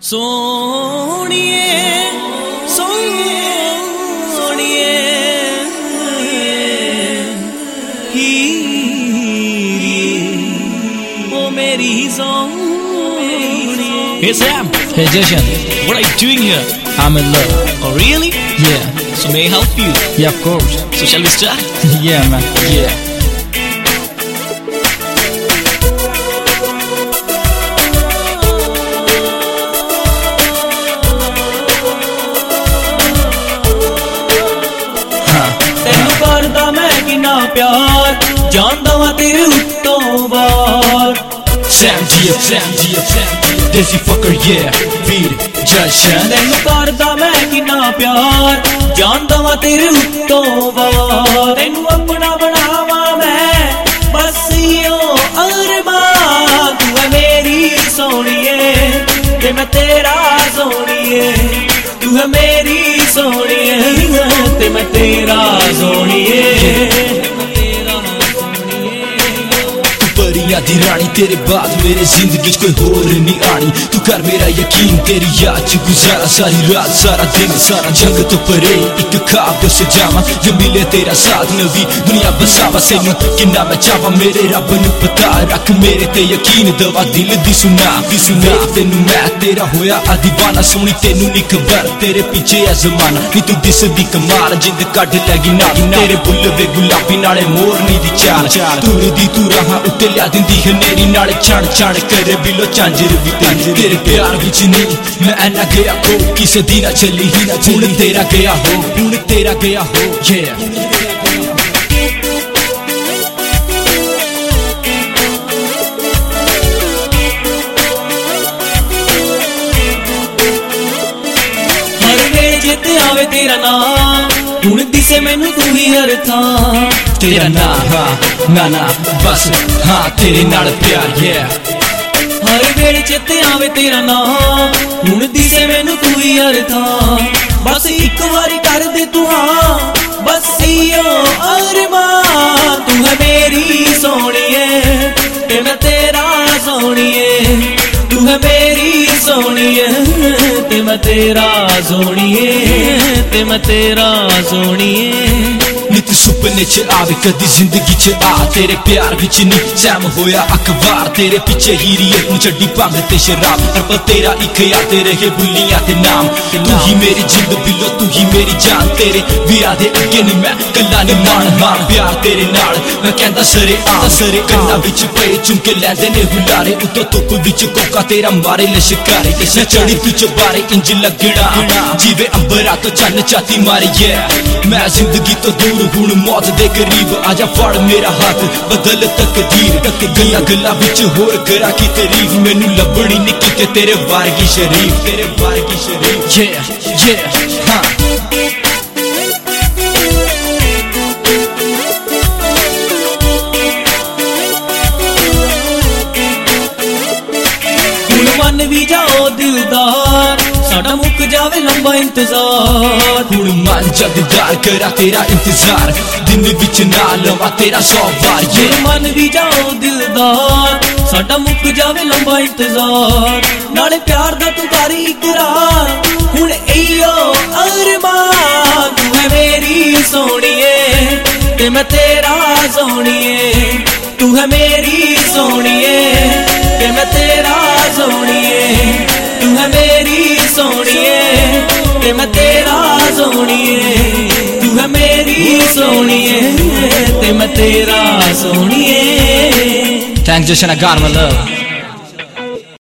सोनिए सोनिए हीरिए ओ मेरी सोनिए। Hey Sam. Hey Jason. What are you doing here? I'm in love. Oh really? Yeah. So may I help you? Yeah, of course. So shall we start? Yeah, man. Yeah. ਤੈਨੂੰ ਕਰਦਾ ਮੈਂ ਕਿੰਨਾ ਪਿਆਰ ਜਾਣਦਾ ਵਾਂ ਤੇਰੇ ਉੱਤੋਂ ਬਾਹਰ। Sam Gia, Sam Gia, Sam Gia. Desi fucker, yeah. Beat Jason. ਤੈਨੂੰ ਕਰਦਾ ਮੈਂ ਕਿੰਨਾ ਪਿਆਰ ਜਾਣਦਾ ਵਾਂ ਤੇਰੇ ਉੱਤੋਂ ਬਾਹਰ। ਤੈਨੂੰ ਆਪਣਾ ਬਣਾਵਾਂ ਮੈਂ ਬਸ ਈਓ ਅਰਮਾਨ। ਤੂੰ ਹੈ ਮੇਰੀ ਸੋਹਣੀਏ ਤੇ ਮੈਂ ਤੇਰਾ ਸੋਹਣੀਏ। ਤੂੰ ਹੈ ਮੇਰੀ ਸੋਹਣੀਏ ਤੇ ਮੈਂ ਤੇਰਾ ਸੋਹਣੀਏ। परियां दी रानी तेरे बाद मेरे जिंदगी कोई होर नहीं आनी। तू कर मेरा यकीन तेरी याद च गुजारा सारी रात सारा दिन सारा जंग तो परे एक ख्वाब सजावा जो मिले तेरा साथ नवी दुनिया बसावा। सैनू किन्ना मैं चाहवा मेरे रब नू पता रख मेरे ते यकीन दवा दिल दी सुना तेनू मैं तेरा होया आ दीवाना। सोनी तेनू नहीं खबर तेरे पीछे है जमाना नी तू दिसदी कमाल जिंद कढ लगी ना तेरे बुल वे गुलाबी नाले मोरनी दी चाल तुरदी तू राह उत्ते लिया दिंदी है नेरी नाले छण छण करे बिलो झांजर भी तेरे प्यार विच नहीं मैं ऐना गया खो किसे दी ना चली ही ना हुण तेरा गया हो yeah। जिते आवे तेरा नाम हुण दिसे मैनू तू ही हर थां। तेरा ना हाँ ना बस हाँ तेरे नाल प्यार yeah। हर वेले चेते आवे तेरा नाम हुण दिसे मैनू तू ही हर थां। बस एक बारी कर दे तू हाँ बस इयो अरमान। तू है मेरी सोहणीए ते मैं तेरा सोहणीए। तू है मेरी सोहणीए ते मैं तेरा सोहणीए ते मैं तेरा सोहणीए। नित सुपने च आवे कदी जिंदगी च आ तेरे प्यार विच नी सैम होया अखबार तेरे पिछे हीरिए तू छड्डी भंग ते शराब हर पल तेरा इक याद तेरे है बुलियां ते नाम। तू ही मेरी जिंद बिलो तू ही मेरी जान तेरे विरा दे अगे नी मैं कल्ला नी मान प्यार तेरे नाल मैं कहंदा सरे कन्ना विच पए चुमके लैंदे ने हुलारे उतो तुक विच कोका तेरा मारे लश्कारे मैं चढ़ी तू चबारे इंज लगना जीवे अंबरा तो चन्न चाती मारी मैं जिंदगी तो दूर हुण मौत दे करीब आजा फड़ मेरा हाथ बदल तकदीर गल्ला गल्ला विच होर करा की तारीफ मैनू लभणी निक्की ते तेरे वारगी शरीफ yeah हाँ। हुण मन भी जाओ दिलदार साडा मुक जावे लंबा इंतजार। हुण मन जगदार करा तेरा इंतजार दिन विच ना लवा तेरा 100 बार ये मन भी जाओ दिलदार साडा मुक जावे लंबा इंतजार। नाले प्यार दा तू कर इकरार हुण इयो अरमान। तू है मेरी सोहणीए ते मैं तेरा सोहणीए। तू है मेरी सोहणीए ते मैं तेरा सोहणीए। तू है मेरी सोहणीए ते मैं तेरा सोहणीए। तू है मेरी सोहणीए ते मैं तेरा सोहणीए। Thanks Jason, I got my love.